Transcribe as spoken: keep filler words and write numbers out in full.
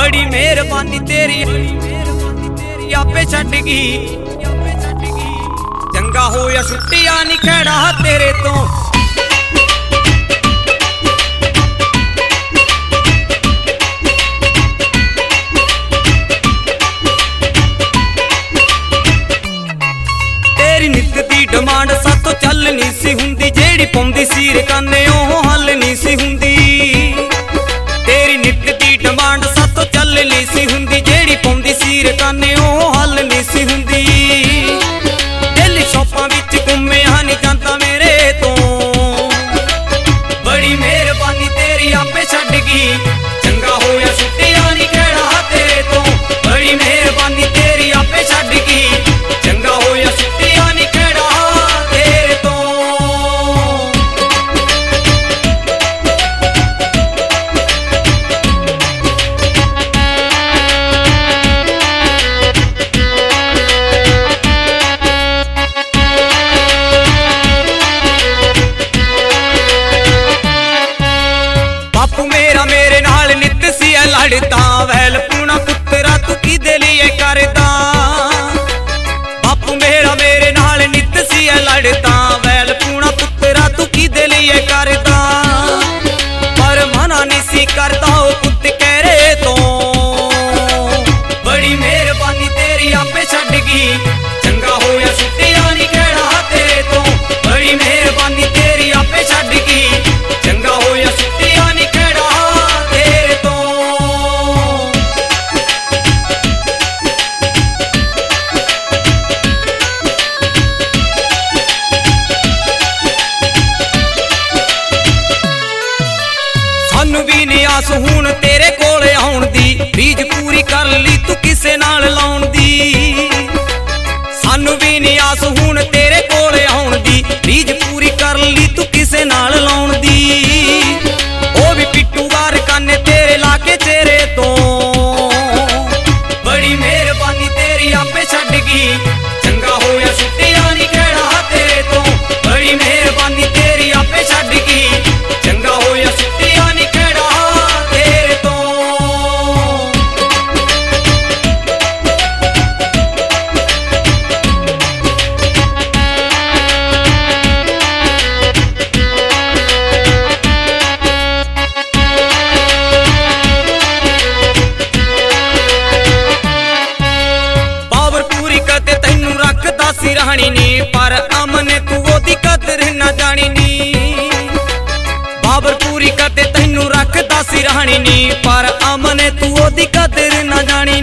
बड़ी मेहरबानी तेरी आपे छड्ड गई। चंगा होया छुट्टिया नहीं खैड़ा तेरे तो। तेरी नित दी डिमांड सातों चल नहीं सी हुंदी, जेड़ी पाउंदी सीर काने ओह हल नहीं सी हुंदी। तेरी नित दी डिमांड सातों चल नहीं सी हुंदी, जेड़ी पाउंदी सीर काने ओह हल नहीं सी हुंदी। दिल शॉपां विच घुम्मे हां नहीं जांदा मेरे तो। बड़ी मेहरबानी तेरी आपे छड्ड गई। चंगा होया छुट्टिया नहीं खैड़ा तेरे तो। बड़ी मेहरबानी तेरी आपे छड्ड गई। चंगा होया छुट्टिया नहीं खैड़ा तेरे तो। बापू मेरा मेरे नाल नित सी लड़दा, वैल पूना पुत्तरा तू किदे लिए करदा। बापू मेरा मेरे नाल नित सी लड़दा, वैल पूना पुत्तरा तू किदे लिए करदा। पर मना नहीं सी करदा ओ पुत्त कहरे तो। बड़ी मेहरबानी तेरी आपे छड्ड गई। चंगा होया छुट्टिया नहीं खैड़ा तेरे तो। बड़ी मेहरबानी तेरी आपे छड्ड गई। चंगा होया छुट्टिया नहीं खैड़ा तेरे तो। सानू भी नहीं आस हुण तेरे कोले आउण दी, रीज पूरी कर ली तू किसे नाल लाउण दी। सानू भी नहीं आस हुण तेरे कोले आउण दी, रीज पूरी कर ली तू किसे नाल लाउण दी। ओ भी पिट्टू वार काने तेरे लाके चेहरे तो। बड़ी मेहरबानी तेरी आपे छड्ड गई। चंगा होया छुट्टिया नहीं खैड़ा तेरे तो। बड़ी मेहरबानी तेरी आपे छड्ड गई। चंगा होया छुट्टिया नहीं खैड़ा तेरे तो। पावर पूरी करते तैनू रखदा सी राणी नी, पर अमने तू ओदी कदर ना जानी नी। बाबर पूरी करते तैनू रखदा सी राणी नी, पर अमने तू ओदी कदर ना जानी